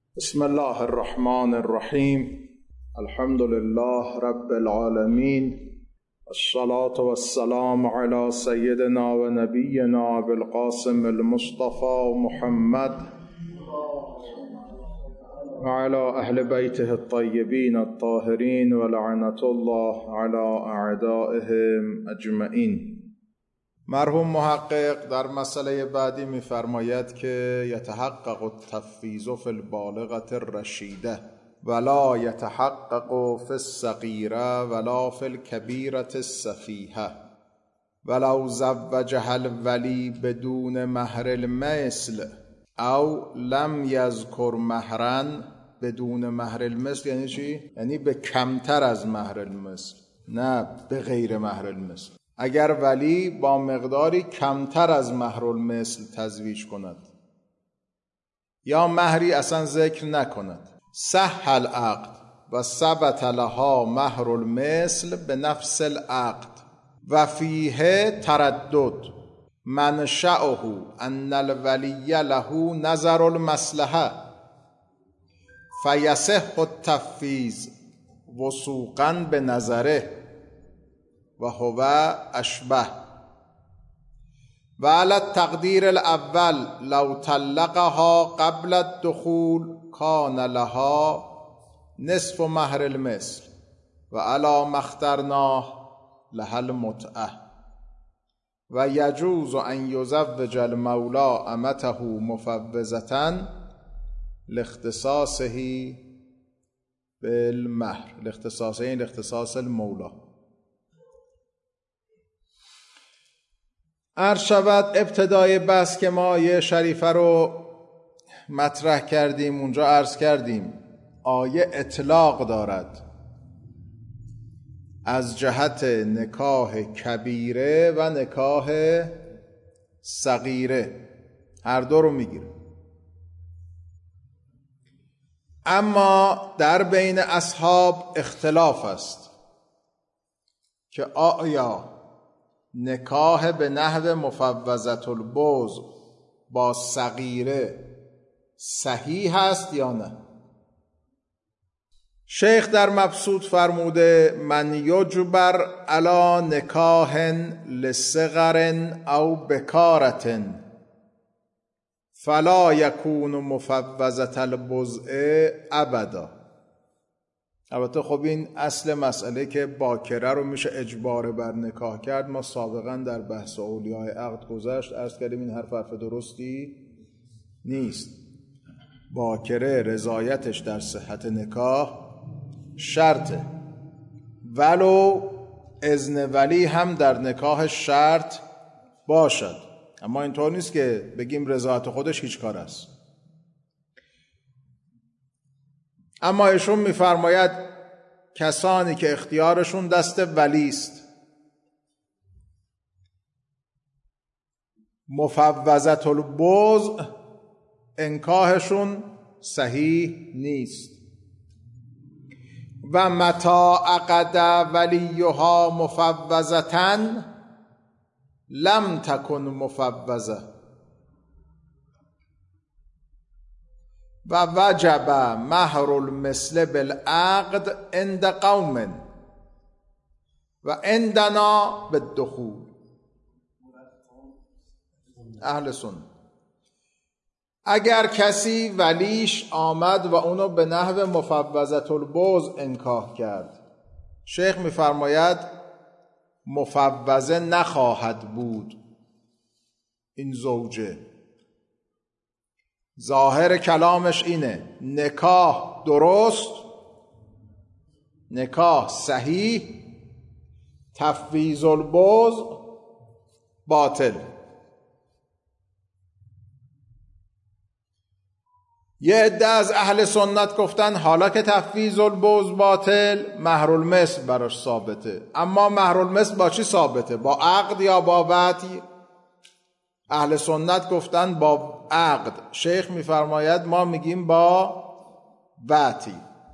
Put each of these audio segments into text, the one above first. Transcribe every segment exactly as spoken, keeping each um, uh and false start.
بسم الله الرحمن الرحیم. الحمد لله رب العالمین، الصلاة والسلام على سیدنا و نبینا بالقاسم المصطفى محمد وعلى اهل بیته الطیبین الطاهرین ولعنة الله على اعدائهم اجمعین. مرحوم محقق در مسئله بعدی می‌فرماید که یتحقق التفویض فی البالغة الرشیده ولا یتحقق فی الصغیرة ولا فی الکبیرة السفیهة ولو زوجها الولی بدون مهر المثل او لم یذکر مهرا. بدون مهر المثل یعنی چی؟ یعنی به کمتر از مهر المثل، نه به غیر مهر المثل. اگر ولی با مقداری کمتر از مهر المثل تزویج کند یا مهری اصلا ذکر نکند، صح العقد و ثبت لها مهر المثل به نفس العقد و فیه تردد منشأه ان الولی له نظر المصلحه فیصح التفویض وثوقا به نظره و هو اشبه. و علی التقدیر الاول لو طلقها قبل الدخول کان لها نصف مهر المثل و علی ما اخترناه لها المتعه. و یجوز ان یزوج المولی امته مفوضة لاختصاصه بالمهر. لاختصاصه این اختصاص المولی. عرض شود ابتدای بحث که ما آیه شریفه رو مطرح کردیم، اونجا عرض کردیم آیه اطلاق دارد از جهت نکاح کبیره و نکاح صغیره، هر دو رو میگیره. اما در بین اصحاب اختلاف است که آیا نکاح به نحو مفوضة البوز با صغیره صحیح است یا نه. شیخ در مبسوط فرموده من یجبر علی نکاح لصغر او بکارة فلا یکون مفوضة البضع ابدا. البته خب این اصل مسئله که باکره رو میشه اجبار بر نکاح کرد، ما سابقا در بحث اولیاء عقد گذشت عرض کردیم این حرف حرف درستی نیست. باکره رضایتش در صحت نکاح شرطه، ولو اذن ولی هم در نکاح شرط باشد، اما اینطور نیست که بگیم رضایت خودش هیچ کار است. اما ایشون میفرماید کسانی که اختیارشون دست ولی است، مفوضة البضع انکاحشون صحیح نیست. و متى عقد ولیها مفوضة لم تکن مفوضة و وجب مهر المثل بالعقد عند قوم و عندنا بالدخول. اهل سنت اگر کسی ولیش آمد و اونو به نحو مفوضة البوز انکاح کرد، شیخ میفرماید مفوضه نخواهد بود این زوجه. ظاهر کلامش اینه نکاح درست، نکاح صحیح، تفویض البوز باطل. یه عده از اهل سنت گفتن حالا که تفویض البوز باطل، مهر المثل براش ثابته. اما مهر المثل با چی ثابته؟ با عقد یا با وطی؟ اهل سنت گفتن با عقد. شیخ میفرماید ما میگیم با وطی.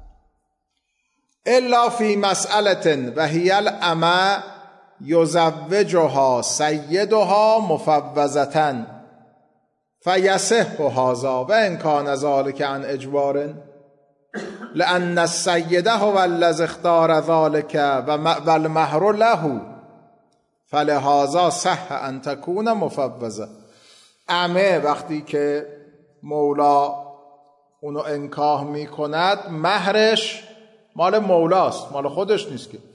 الا فی مسئله و هی الامه یزوجها سیدها مفوضة فیصح هذا و ان کان ذلک عن اجبار لان السید هو الذی اختار ذلک و المهر له فلهذا صح ان تکون مفوضه. عمه وقتی که مولا اونو انکاح میکند مهرش مال مولاست، مال خودش نیست که.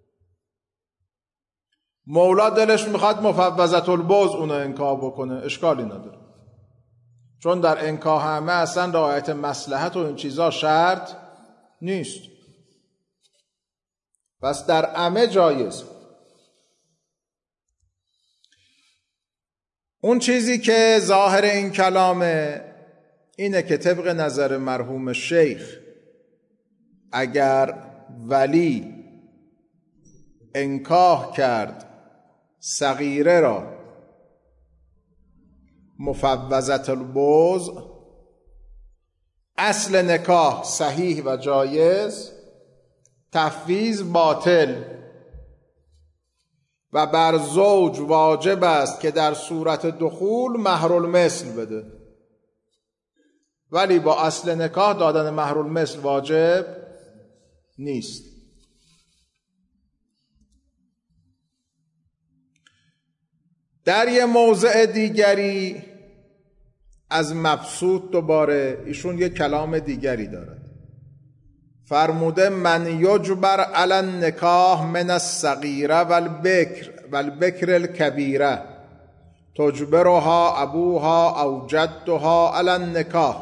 مولا دلش میخواد مفوضة البوز اونو انکاح بکنه، اشکالی نداره، چون در انکاح همه اصلا رعایت مصلحت و این چیزا شرط نیست. پس در عمه جایز. اون چیزی که ظاهر این کلامه اینه که طبق نظر مرحوم شیخ اگر ولی انکاح کرد صغیره را مفوضة البوز، اصل نکاح صحیح و جایز، تفویض باطل و بر زوج واجب است که در صورت دخول مهر المثل بده، ولی با اصل نکاح دادن مهر المثل واجب نیست. در یه موضع دیگری از مبسوط دوباره ایشون یه کلام دیگری دارد. فرموده من یجبر علی النکاح من الصغیره والبکر والبکر الکبیره تجبرها ابوها او جدها علی النکاح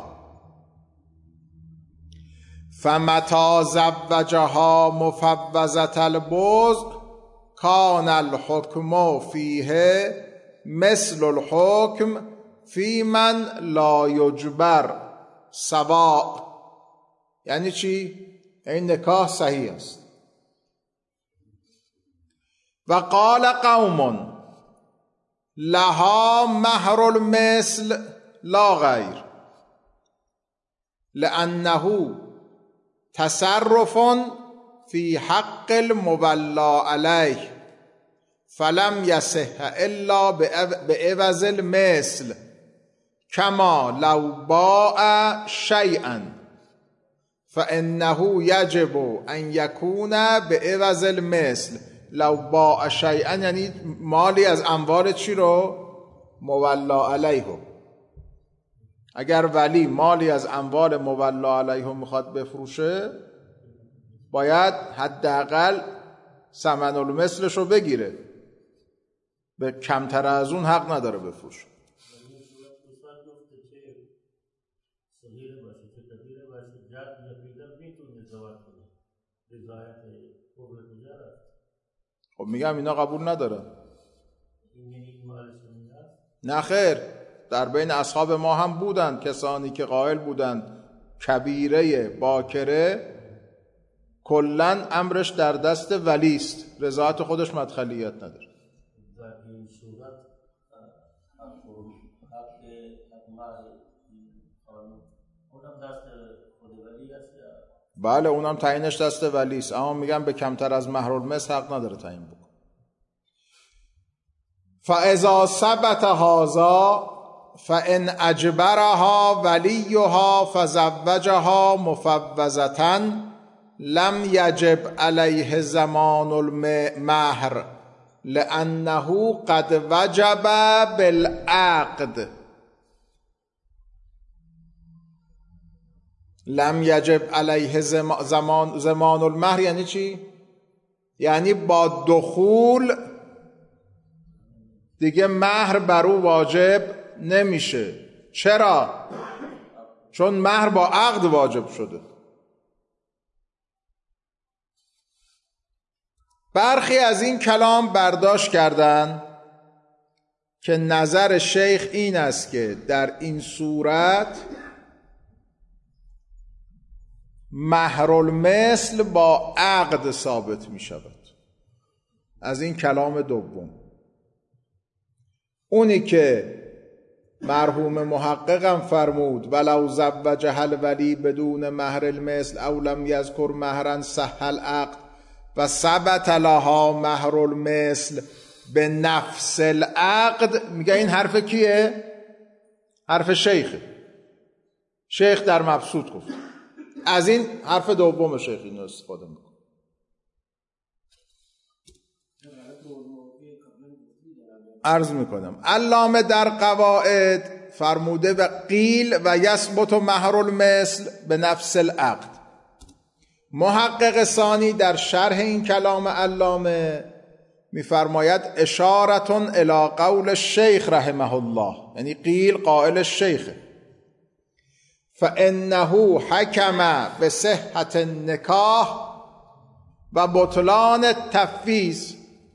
فمتی زوجها مفوضة البوز کان الحکم فیه مثل الحکم فی من لا یجبر سواء. یعنی چی؟ این نکاح صحیح است. و قال قوم لها مهر المثل لا غیر لانه تصرف فی حق المولا علیه فلم یصح الا بعوض المثل کما لو باع شیئا فانه یجب ان یکون بعوض المثل. لو باع شیئا یعنی مالی از اموال چی رو؟ مولا علیه. اگر ولی مالی از اموال مولا علیه میخواد بفروشه باید حداقل ثمن المثلش رو بگیره، به کمتر از اون حق نداره بفروشه. خب میگم اینا قبول نداره. نه خیر، در بین اصحاب ما هم بودند کسانی که قائل بودند کبیره باکره کلن امرش در دست ولی است، رضایت خودش مدخلیت نداره. در این صورت اونم دست خود ولی است؟ بله اونم تعیینش دست ولی است، اما میگم به کمتر از مهر المثل حق نداره تعیین بکنه. فاذا ثبت هذا فان اجبرها ولیها فزوجها مفوضة لم یجب علیه زمان المهر لانه قد وجب بالعقد. لم یجب علیه زمان زمان المهر یعنی چی؟ یعنی با دخول دیگه مهر بر او واجب نمیشه. چرا؟ چون مهر با عقد واجب شده. برخی از این کلام برداشت کردند که نظر شیخ این است که در این صورت مهر المثل با عقد ثابت می شود. از این کلام دوم، اونی که مرحوم محققم فرمود ولو زوجها الولی بدون مهر المثل او لم یذکر مهرا صح العقد و ثبت لها مهر المثل به نفس العقد، میگه این حرف کیه؟ حرف شیخ شیخ در مبسوط گفت. از این حرف دوم شیخ اینو استفاده میکنه. عرض میکنم علامه در قواعد فرموده و قیل و یثبت مهر المثل به نفس العقد. محقق ثانی در شرح این کلام علامه میفرماید اشارتون الی قول الشیخ رحمه الله، یعنی قیل قائل الشیخ، فانه حکم بصحت النکاح و بطلان التفویض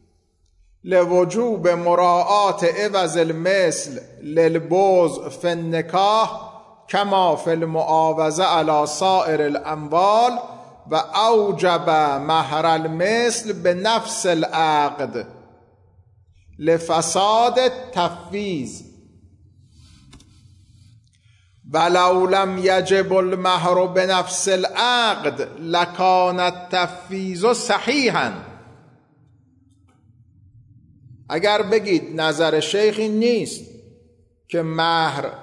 لوجوب مراعات عوض المثل للبوز فی النکاح کما فی المعاوضه علی سائر الاموال و اوجب مهر المثل به نفس العقد لفساد التفویض ولو لم یجب المهر به نفس العقد لکان التفویض صحیحا. اگر بگید نظر شیخ این نیست که مهر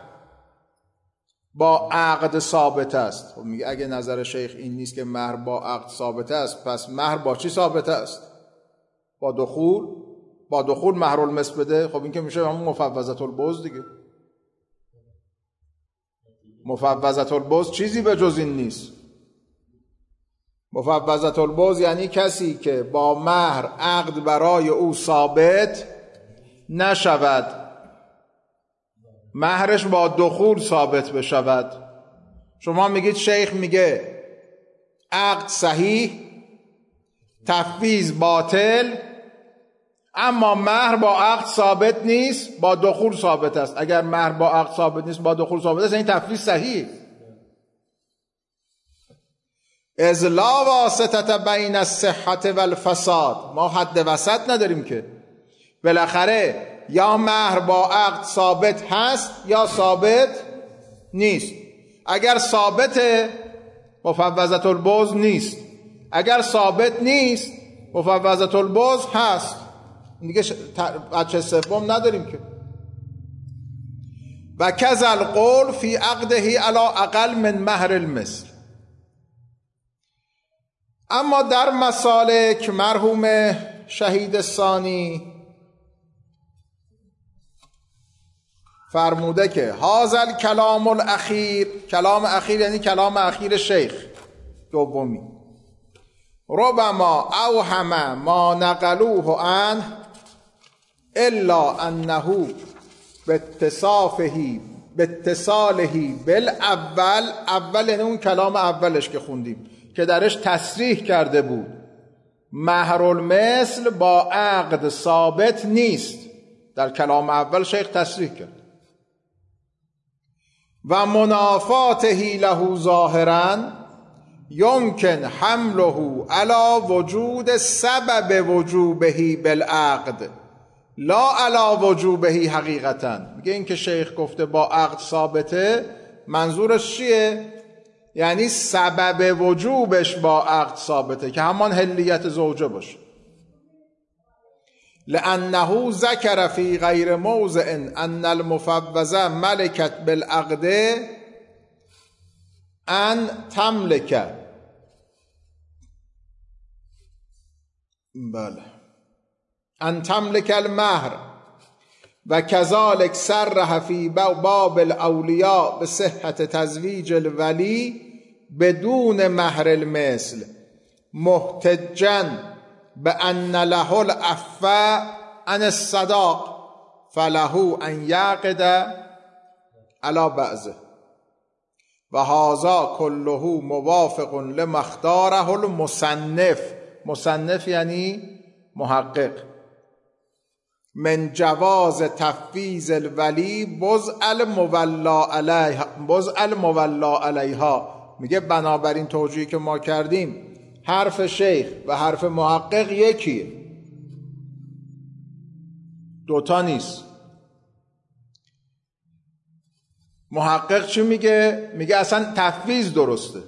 با عقد ثابت است، خب میگه اگه نظر شیخ این نیست که مهر با عقد ثابت است، پس مهر با چی ثابت است؟ با دخول. با دخول مهر المثل بده. خب این که میشه همون مفوضة البوز دیگه. مفوضة البوز چیزی به جز این نیست. مفوضة البوز یعنی کسی که با مهر عقد برای او ثابت نشود، مهرش با دخول ثابت بشود. شما میگید شیخ میگه عقد صحیح، تفویض باطل، اما مهر با عقد ثابت نیست، با دخول ثابت است. اگر مهر با عقد ثابت نیست، با دخول ثابت است، این تفویض صحیح. اذ لا واسطه بین الصحة والفساد، ما حد وسط نداریم که. بالاخره یا مهر با عقد ثابت هست یا ثابت نیست. اگر ثابت مفوضة البوز نیست، اگر ثابت نیست مفوضة البوز هست. دیگه بچه سوم نداریم که. و کذا القول فی عقده علی اقل من مهر المثل. اما در مسالک مرحوم شهید ثانی فرموده که هذا الکلام الاخیر، کلام اخیر یعنی کلام اخیر شیخ دومی، ربما اوهم ما نقلوه عنه الا انه باتصافه باتصاله بالاول، اول یعنی اون کلام اولش که خوندیم که درش تصریح کرده بود مهر المثل با عقد ثابت نیست. در کلام اول شیخ تصریح کرد. و منافاته له ظاهرا یمکن حمله علی وجود سبب وجوبه بالعقد لا علی وجوبه حقیقتا. میگه این که شیخ گفته با عقد ثابته، منظورش چیه؟ یعنی سبب وجوبش با عقد ثابته که همان حلیت زوجه باشه. لأنه ذکر فی غیر موضع ان المفوضه ملکت بالعقد ان تملک. بله، ان تملک المهر و کذالک صرح فی باب الاولیاء به صحت تزویج الولی بدون مهر المثل محتجا به ان له العفو عن الصداق فله ان یعقد علی بعضه و هذا کله موافق لما اختاره المصنف. مصنف یعنی محقق. من جواز تفویض الولی بضع المولا علیها، بضع المولا علیها. میگه بنابراین توجیهی که ما کردیم حرف شیخ و حرف محقق یکیه، دوتا نیست. محقق چی میگه؟ میگه اصلا تفویض درسته.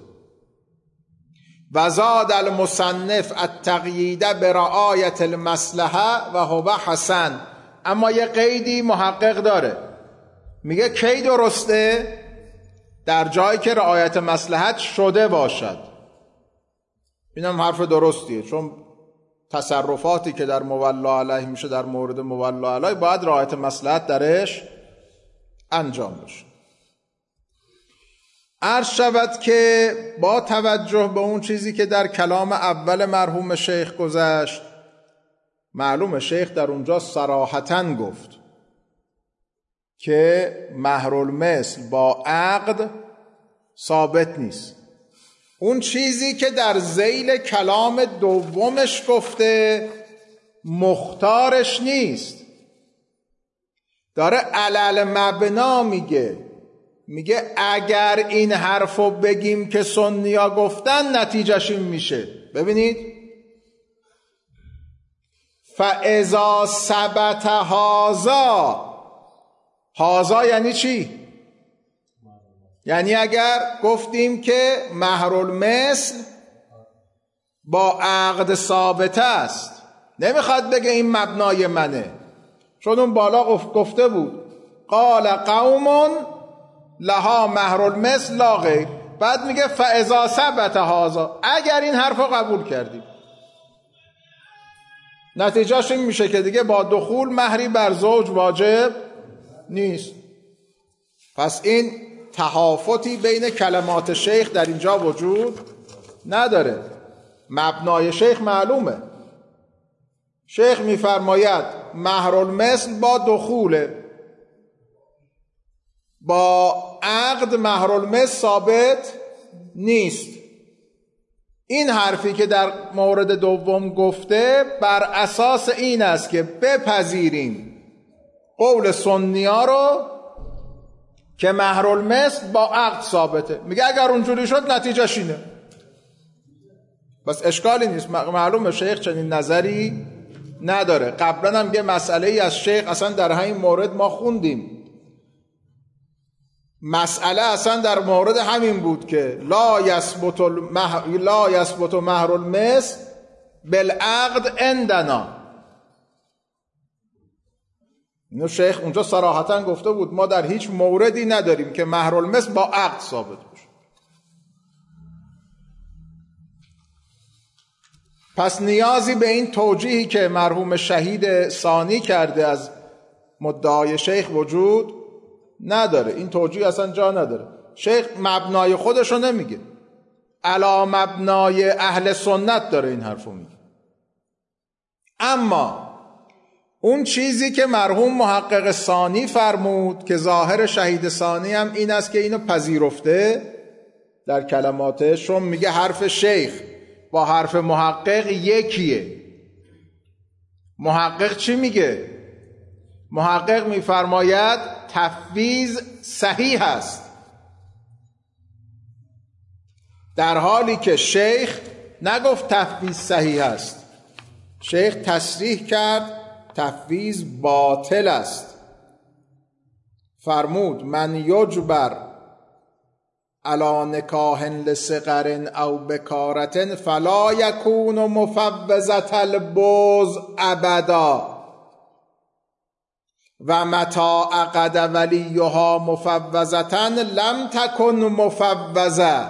و زاد المصنف التقیید برعایت المصلحه و هو حسن. اما یه قیدی محقق داره، میگه کی درسته؟ در جایی که رعایت مصلحت شده باشد. اینم حرف درستیه، چون تصرفاتی که در مولا علیه میشه در مورد مولا علیه باید رعایت مصلحت درش انجام بشه. عرض شود که با توجه به اون چیزی که در کلام اول مرحوم شیخ گذشت، معلوم شیخ در اونجا صراحتاً گفت که مهرالمثل با عقد ثابت نیست. اون چیزی که در ذیل کلام دومش گفته مختارش نیست، داره علل مبنا میگه. میگه اگر این حرفو بگیم که سنیا گفتن نتیجهش این میشه. ببینید فاذا ثبت هذا، هذا یعنی چی؟ یعنی اگر گفتیم که مهرالمثل با عقد ثابت است، نمیخواد بگه این مبنای منه، چون اون بالا گفته بود قال قوم لها مهرالمثل لا غیر. بعد میگه فاذا ثبت هذا، اگر این حرفو قبول کردیم نتیجهش این میشه که دیگه با دخول مهری بر زوج واجب نیست. پس این تهافتی بین کلمات شیخ در اینجا وجود نداره. مبنای شیخ معلومه. شیخ میفرماید مهرالمثل با دخوله، با عقد مهرالمثل ثابت نیست. این حرفی که در مورد دوم گفته بر اساس این است که بپذیریم قول سنیا رو که مهرالمثل با عقد ثابته. میگه اگر اونجوری شد نتیجهش اینه. بس اشکالی نیست. معلومه شیخ چنین نظری نداره. قبلا هم یه مسئله ای از شیخ اصلا در همین مورد ما خوندیم. مسئله اصلا در مورد همین بود که لا یثبت المه... لا یثبت مهرالمثل بالعقد عندنا. اینو شیخ اونجا صراحتا گفته بود ما در هیچ موردی نداریم که مهرالمثل با عقد ثابت بشه. پس نیازی به این توجیهی که مرحوم شهید ثانی کرده از مدعای شیخ وجود نداره. این توجیه اصلا جا نداره. شیخ مبنای خودشو نمیگه، علا مبنای اهل سنت داره این حرفو میگه. اما اون چیزی که مرحوم محقق ثانی فرمود که ظاهر شهید ثانی هم این است که اینو پذیرفته در کلماتش، چون میگه حرف شیخ با حرف محقق یکیه. محقق چی میگه؟ محقق میفرماید تفویض صحیح است، در حالی که شیخ نگفت تفویض صحیح است. شیخ تصریح کرد تفویض باطل است. فرمود من یجبر علی نکاح لصغر او بکارة فلا یکون مفوضة البوز ابدا و متى عقد ولیها مفوضة لم تکن مفوضة.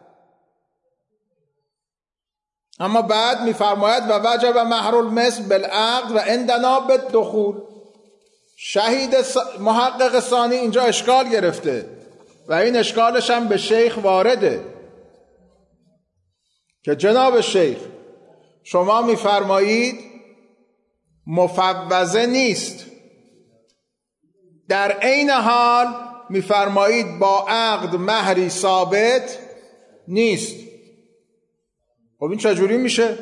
اما بعد میفرماید و وجب مهرالمثل بالعقد و عندنا بالدخول. شهید محقق ثانی اینجا اشکال گرفته و این اشکالش هم به شیخ وارده که جناب شیخ شما میفرمایید مفوضه نیست، در عین حال میفرمایید با عقد مهری ثابت نیست. خب این چجوری میشه؟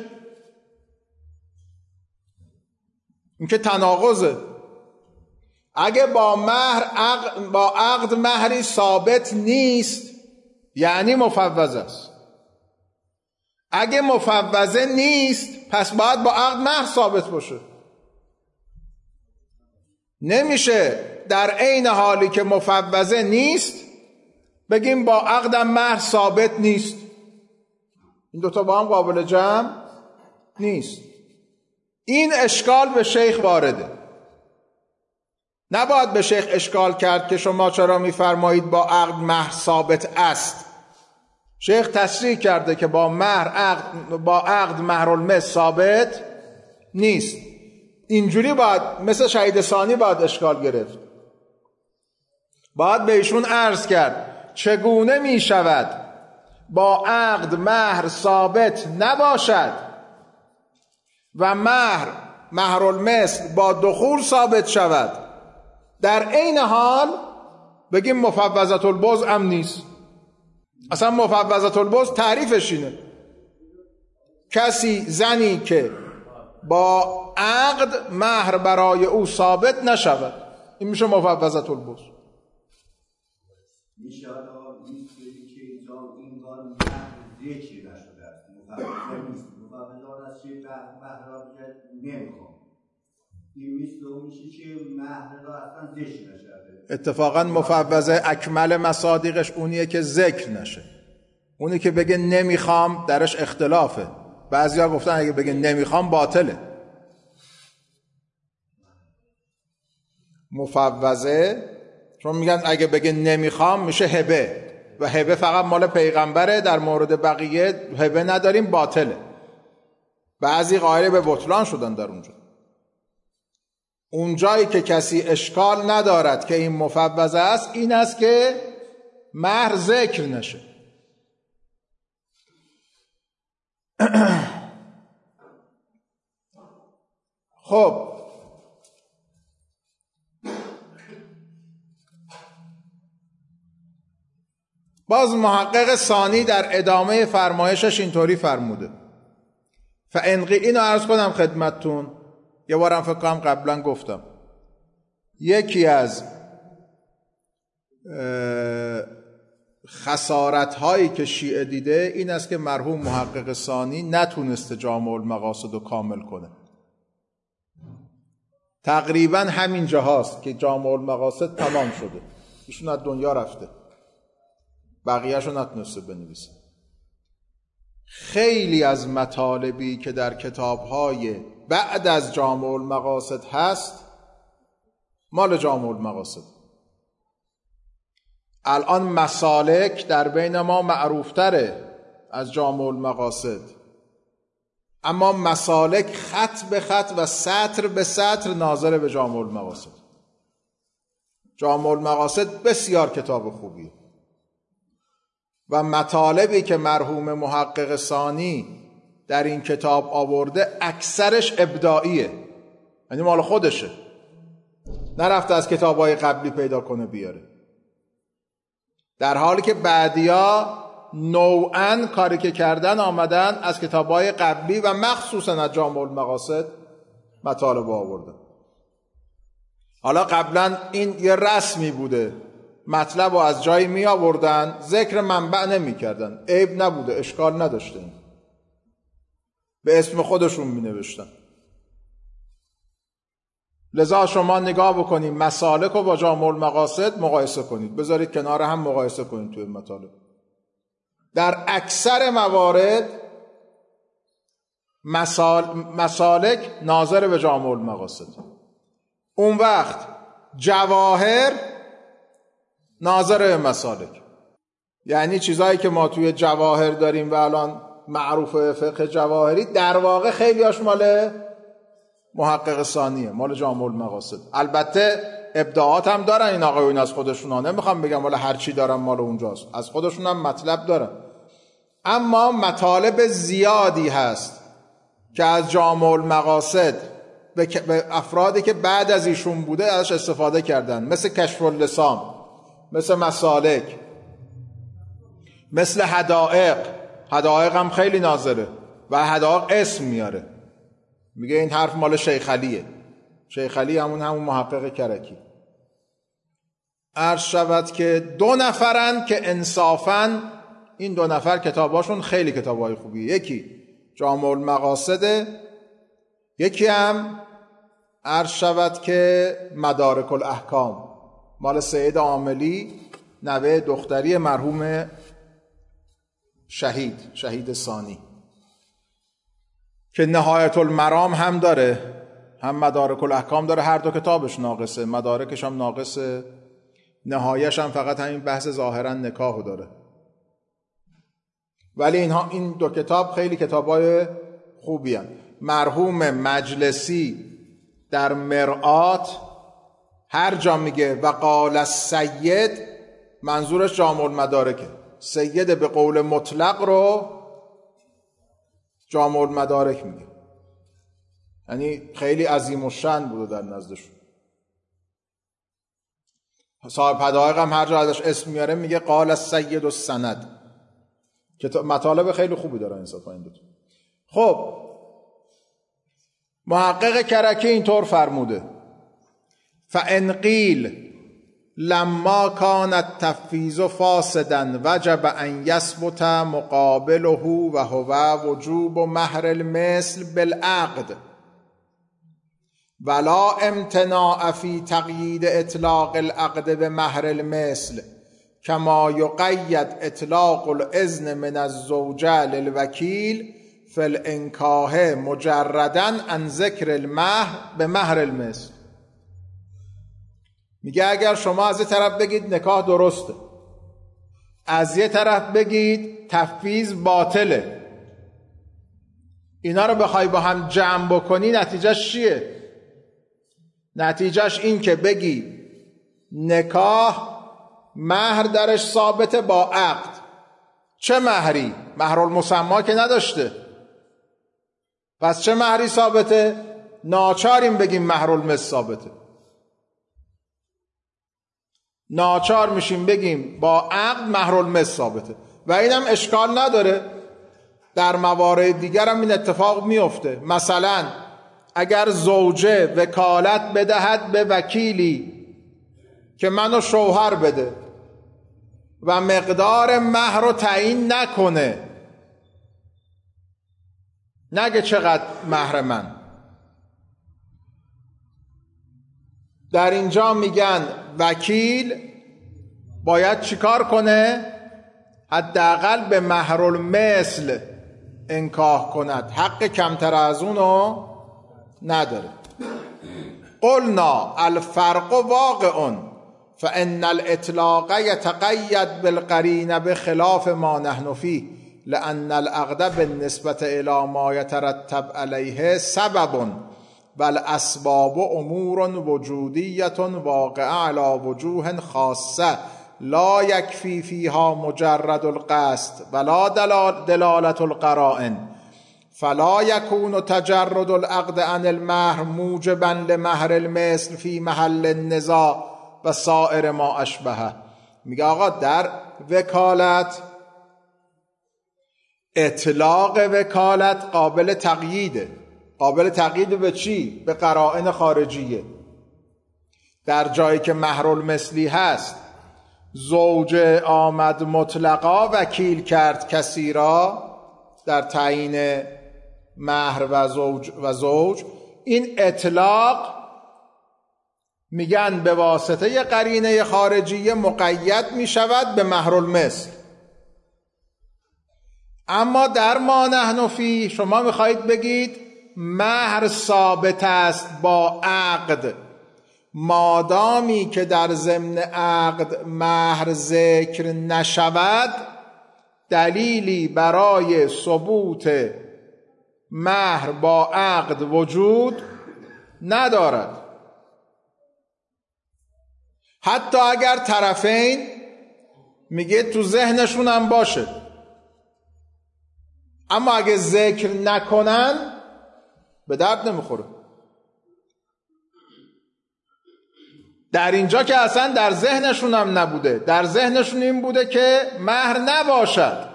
این که تناقضه. اگه با مهر عقد با عقد مهری ثابت نیست یعنی مفوضه است. اگه مفوضه نیست پس باید با عقد مهر ثابت باشه. نمیشه در عین حالی که مفوضه نیست بگیم با عقدم مهر ثابت نیست. این دوتا با هم قابل جمع نیست. این اشکال به شیخ وارده. نباید به شیخ اشکال کرد که شما چرا میفرمایید با عقد مهر ثابت است. شیخ تصریح کرده که با مهر عقد با عقد مهرالمثل ثابت نیست. اینجوری باید مثل شهید ثانی باید اشکال گرفت. باید به ایشون عرض کرد چگونه می شود با عقد مهر ثابت نباشد و مهر مهرالمثل با دخول ثابت شود، در عین حال بگیم مفوضة البضع هم نیست. اصلا مفوضة البضع تعریفش اینه کسی زنی که با عقد مهر برای او ثابت نشود، این میشه مفوضة البضع. میشه آقا نیست که اینجا این بار مهر ذکر نشده است، مفوضه نیست، مفوضه است که مهر را نمیخوام، این مثل اون میشه که مهر را اصلا ذکر نشده. اتفاقا مفوضه اکمل مصادیقش اونیه که ذکر نشه. اونی که بگه نمیخوام درش اختلافه. بعضیا گفتن اگه بگه نمیخوام باطله. مفوضه چون میگن اگه بگه نمیخوام میشه هبه و هبه فقط مال پیغمبره، در مورد بقیه هبه نداریم، باطله. بعضی قائل به بطلان شدن در اونجا. اونجایی که کسی اشکال ندارد که این مفوضه است این است که مهر ذکر نشه. خب باز محقق ثانی در ادامه فرمایشش اینطوری فرموده. فانقی اینو عرض کنم خدمتتون، یه بارم فکر کنم قبلا گفتم، یکی از خسارت هایی که شیعه دیده این است که مرحوم محقق ثانی نتونسته جامع المقاصد رو کامل کنه. تقریبا همین جاهاست که جامع المقاصد تمام شده، ایشون از دنیا رفته، بقیه‌اش رو نتونسته بنویسه. خیلی از مطالبی که در کتاب‌های بعد از جامع المقاصد هست مال جامع المقاصد. الان مسالک در بین ما معروفتره از جامع المقاصد، اما مسالک خط به خط و سطر به سطر ناظر به جامع المقاصد. جامع المقاصد بسیار کتاب خوبیه و مطالبی که مرحوم محقق ثانی در این کتاب آورده اکثرش ابداعیه، یعنی مال خودشه، نرفته از کتاب‌های قبلی پیدا کنه بیاره، در حالی که بعدیا نوعاً کاری که کردن آمدن از کتاب‌های قبلی و مخصوصاً از جامع المقاصد مطالب آوردن. حالا قبلا این یه رسمی بوده، مطلب رو از جایی می آوردن، ذکر منبع نمی کردن، عیب نبوده، اشکال نداشته، این به اسم خودشون می نوشتن. لذا شما نگاه بکنید مسالک رو با جامع المقاصد مقایسه کنید، بذارید کنار هم مقایسه کنید توی مطالب. در اکثر موارد مسال... مسالک ناظر به جامع المقاصد، اون وقت جواهر ناظر به مسالک. یعنی چیزایی که ما توی جواهر داریم و الان معروف فقه جواهری در واقع خیلی هاش مال محقق ثانیه، مال جامع المقاصد. البته ابداعات هم دارن این آقایون از خودشون ها، نمیخوام بگم ولی هر چی دارن مال اونجاست، از خودشون هم مطلب دارن، اما مطالب زیادی هست که از جامع المقاصد به افرادی که بعد از ایشون بوده ازش استفاده کردن، مثل کشف اللسان، مثل مسالک، مثل حدائق. حدائق هم خیلی ناظره و حدائق اسم میاره، میگه این حرف مال شیخ علیه. شیخ علی همون همون محقق کرکی. عرض شود که دو نفرن که انصافاً این دو نفر کتاباشون خیلی کتابای خوبیه، یکی جامع المقاصد، یکی هم عرض شود که مدارک الاحکام مال سید عاملی، نوه دختری مرحوم شهید شهید ثانی، که نهایت المرام هم داره، هم مدارک الاحکام داره، هر دو کتابش ناقصه، مدارکش هم ناقصه، نهایش هم فقط همین بحث ظاهرا نکاحو داره. ولی اینها این دو کتاب خیلی کتابای خوبی هستند. مرحوم مجلسی در مرآت هر جا میگه و قال السید، منظورش جامع المدارکه. سید به قول مطلق رو جامع المدارک میگه، یعنی خیلی عظیم الشأن بوده در نزدشون. صاحب حدائق هم هر جا ازش اسم میاره میگه قال السید السند. مطالب خیلی خوبی داره انصافا این دوتا. خب محقق کرکی اینطور فرموده: فان قیل لما کان التفویض فاسدا وجب ان یثبت مقابله و هو وجوب مهر المثل بالعقد ولا امتناع فی تقیید اطلاق العقد به مهر المثل کما یقید اطلاق الاذن من الزوجه للوکیل فی الانکاح مجردا عن ذکر المهر به مهر المثل. میگه اگر شما از یه طرف بگید نکاح درسته، از یه طرف بگید تفویض باطله، اینا رو بخوای با هم جمع بکنی نتیجهش چیه؟ نتیجهش این که بگی نکاح مهر درش ثابته با عقد. چه مهری؟ مهر المسما که نداشته، پس چه مهری ثابته؟ ناچاریم بگیم مهر المثل ثابته، ناچار میشیم بگیم با عقد مهر المثل ثابته. و اینم اشکال نداره، در موارد دیگر هم این اتفاق میفته. مثلا اگر زوجه وکالت بدهد به وکیلی که منو شوهر بده و مقدار مهر رو تعیین نکنه، نگه چقدر مهر من، در اینجا میگن وکیل باید چیکار کنه؟ حداقل به مهر المثل انکاح کند، حق کمتر از اونو نداره. قلنا الفرق واقع فان الاطلاق یتقید بالقرینه بخلاف ما نحن فیه لان العقد بالنسبه الی ما یترتب علیه سبب بل اسباب امور وجودیه واقعه علی وجوه خاصه لا یکفی فیها مجرد القصد ولا دلالت القرائن فلا یکون تجرد العقد عن المهر موجبا لمهر المثل فی محل النزاع و سائر ما اشبهه. میگه آقا در وکالت اطلاق وکالت قابل تقییده. قابل تقیید به چی؟ به قرائن خارجیه. در جایی که مهر المثلی هست، زوج آمد مطلقا وکیل کرد کسی را در تعیین مهر و زوج و زوج، این اطلاق میگن به واسطه قرینه خارجیه مقید میشود به مهر المثل. اما در ما نحن فیه شما میخواهید بگید مهر ثابت است با عقد، مادامی که در ضمن عقد مهر ذکر نشود دلیلی برای ثبوت مهر با عقد وجود ندارد. حتی اگر طرفین میگه تو ذهنشون هم باشه، اما اگه ذکر نکنن به درد نمیخوره. در اینجا که اصلا در ذهنشون هم نبوده، در ذهنشون این بوده که مهر نباشد،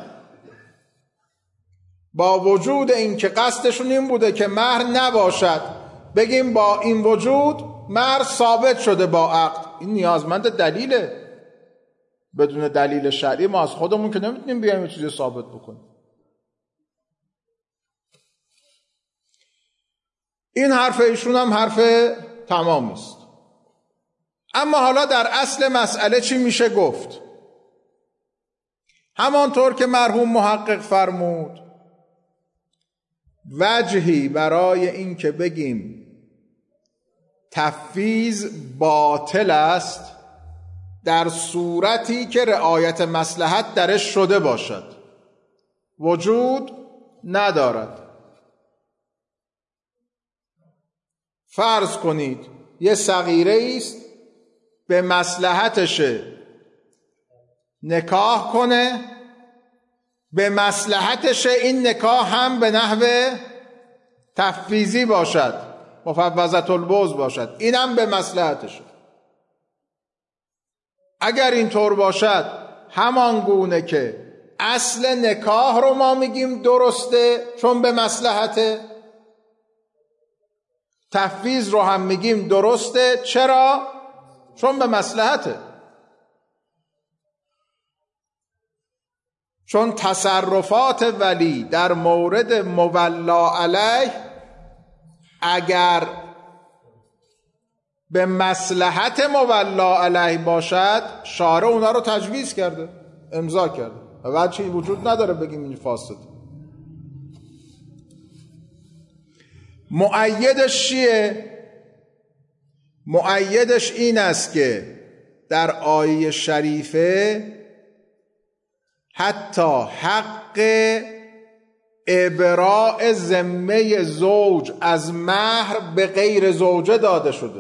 با وجود این که قصدشون این بوده که مهر نباشد بگیم با این وجود مهر ثابت شده با عقد. این نیازمند دلیله، بدون دلیل شرعی ما از خودمون که نمیتونیم بیایم یه چیزی ثابت بکنیم. این حرف ایشون هم حرف تمامی است. اما حالا در اصل مسئله چی میشه گفت؟ همانطور که مرحوم محقق فرمود، وجهی برای این که بگیم تفویض باطل است در صورتی که رعایت مصلحت درش شده باشد، وجود ندارد. فرض کنید یه صغیره است به مصلحتش نکاح کنه، به مصلحتش این نکاح هم به نحو تفویضی باشد، مفوضة البوز باشد، اینم به مصلحتش. اگر اینطور باشد همان گونه که اصل نکاح رو ما میگیم درسته چون به مصلحته، تفویض رو هم میگیم درسته. چرا؟ چون به مصلحته. چون تصرفات ولی در مورد مولا علیه اگر به مصلحت مولا علیه باشد، شارع اونا رو تجویز کرده، امضا کرده و بعد چی وجود نداره بگیم این فاسد. مؤیدش چیه؟ مؤیدش این است که در آیه شریفه حتی حق ابراء ذمه زوج از مهر به غیر زوجه داده شده.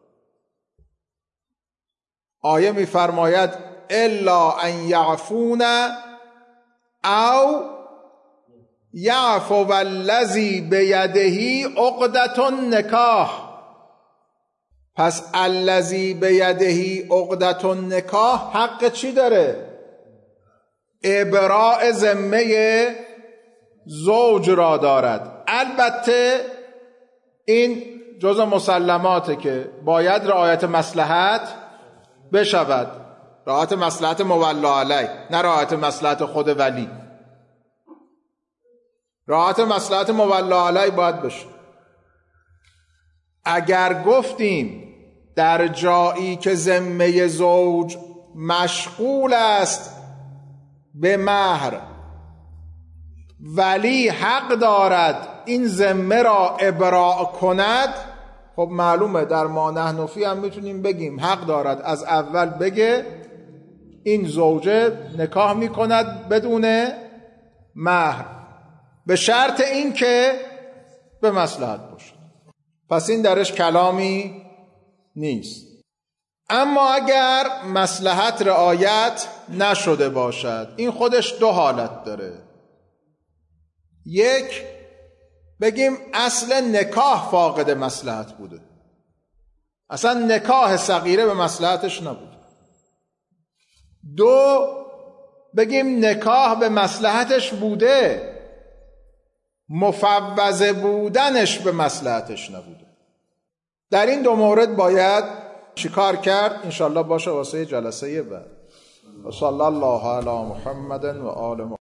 آیه می‌فرماید الا ان یعفون او یعفو الذی بیده عقدة النکاح. پس الذی بیده عقدة النکاح حق چی داره؟ ابراء ذمه زوج را دارد. البته این جزء مسلماته که باید رعایت مصلحت بشود، رعایت مصلحت مولا علیه، نه رعایت مصلحت خود ولی. رعایت مصلحت مولا علیه باید بشه. اگر گفتیم در جایی که ذمه زوج مشغول است به مهر، ولی حق دارد این ذمه را ابراء کند، خب معلومه در ما نحنفی هم میتونیم بگیم حق دارد از اول بگه این زوجه نکاح میکند بدون مهر، به شرط این که به مصلحت باشه. پس این درش کلامی نیست. اما اگر مصلحت رعایت نشده باشد، این خودش دو حالت داره. یک، بگیم اصل نکاح فاقد مصلحت بوده، اصلا نکاح صغیره به مصلحتش نبود. دو، بگیم نکاح به مصلحتش بوده، مفوض بودنش به مصلحتش نبوده. در این دو مورد باید چیکار کرد؟ انشالله باشه واسه جلسه بعد. و صلی الله علی محمد و آل محمد.